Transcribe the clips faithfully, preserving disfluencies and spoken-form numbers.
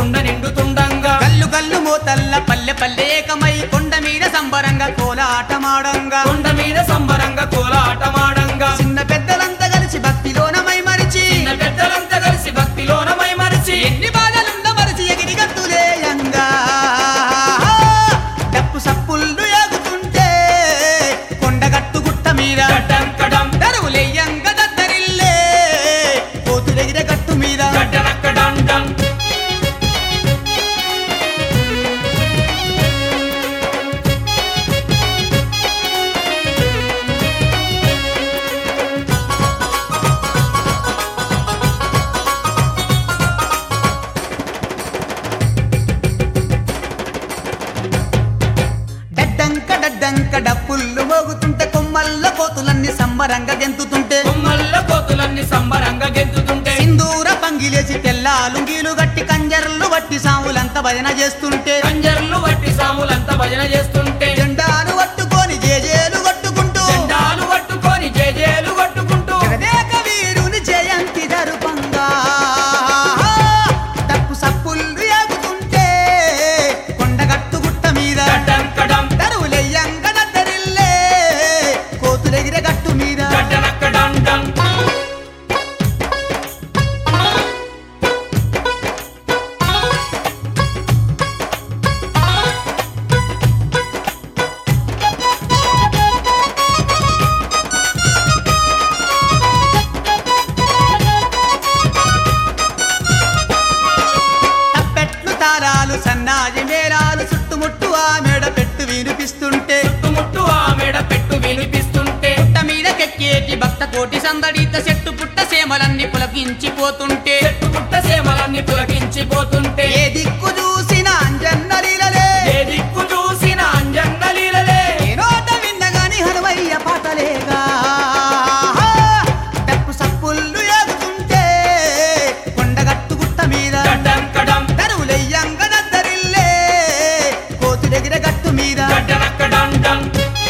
కుండ నిండుతుండంగా గల్లు గల్లు మోతల్ల పల్లె పల్లె ఏకమై కొండ మీద సంబరంగా కోలాటమాడంగా కొండ మీద సంబరంగా కోలాటమాడంగా చిన్న పెద్దలంతా కలిసి భక్తిలోన మై మరిచి చిన్న పెద్దలంతా కలిసి భక్తిలోన మై మరిచి ఎన్ని బాధలుండ మరిచి ఎగిరి గత్తులేయంగా డప్పు సప్పుళ్ళు ఎగుతుంటే కొండగట్టు గుట్ట మీద గడ్డం కడం దరువులెయ్యంగా దద్దరిల్లే కోతులెగిరే గట్టు మీద గడ్డనక్కడం డం డడ్డంక డడ్డంక డప్పుళ్ళు మోగుతుంటే కొమ్మల్ల కోతులన్నీ సంబరంగా గెంతుతుంటే కొమ్మల్ల కోతులన్నీ సంబరంగా గెంతుతుంటే సింధూర పంగిలేసి తెల్లాలుంగీలు గట్టి కంజర్లు వట్టి సాములంతా భజన చేస్తుంటే కంజర్లు వట్టి సాములంతా భజన చేస్తుంటే జెండాను పట్టుకొని జేజేలు కొట్టుకుంటూ జెండాలు పట్టుకొని జేజేలు కొట్టుకుంటూ జగదేక వీరుని జయంతి జరుపంగా డప్పు సప్పుళ్ళు ఎగుతుంటే కొండగట్టు గుట్ట మీద గడ్డం కడం దరువులెయ్యంగా దద్దరిల్లే కోతులెగిరే గట్టు మీద గడ్డనక్కడం డం తప్పెట్లు తారాలు సన్నాజి మేళాలు చుట్టుముట్టు ఆ మేడ పెట్టు వినిపిస్తుంటే చుట్టుముట్టు ఆ మెడ పెట్టు వినిపిస్తుంటే పుట్ట మీద కెక్కేటి భక్త కోటి సందడిత చెట్టు పుట్ట సేమలన్నీ పులకించిపోతుంటే చెట్టు పుట్ట సేమలన్నీ పులకించిపోతుంటే ఏ దిక్కు చూసిన అంజన్నలీలలే ఏ దిక్కు చూసిన అంజన్న లీలలే ఏ నోట విన్నగాని హనుమయ్య పాటలేగా డప్పు సప్పుళ్ళు ఎగుతుంటే కొండగట్టు గుట్ట మీద గడ్డం కడం దరువులెయ్యంగా దద్దరిల్లే కోతులెగిరే గట్టు మీద గడ్డనక్కడం డం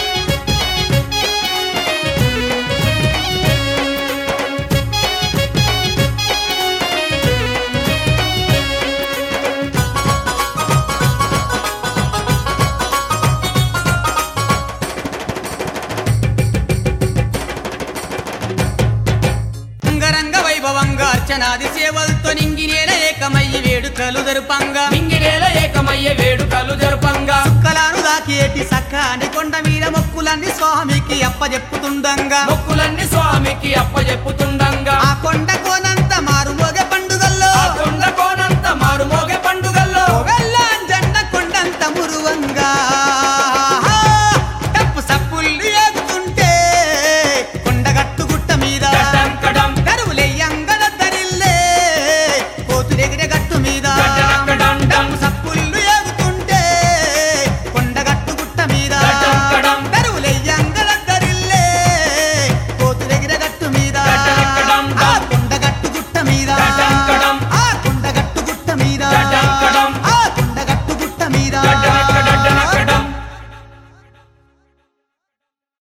అంగరంగ వైభవంగా అర్చనాది సేవలతో నింగినేల ఏకమయ్యి వేడుకలు జరుపంగా మింగినేల ఏకమయ్యే వేడుకలు జరుపంగా కలాను దాకేటి సక్కాని కొండ మీద మొక్కులన్నీ స్వామికి అప్పజెప్పుతుండంగా మొక్కులన్నీ స్వామికి అప్పజెప్పుతుండంగా ఆ కొండ కోన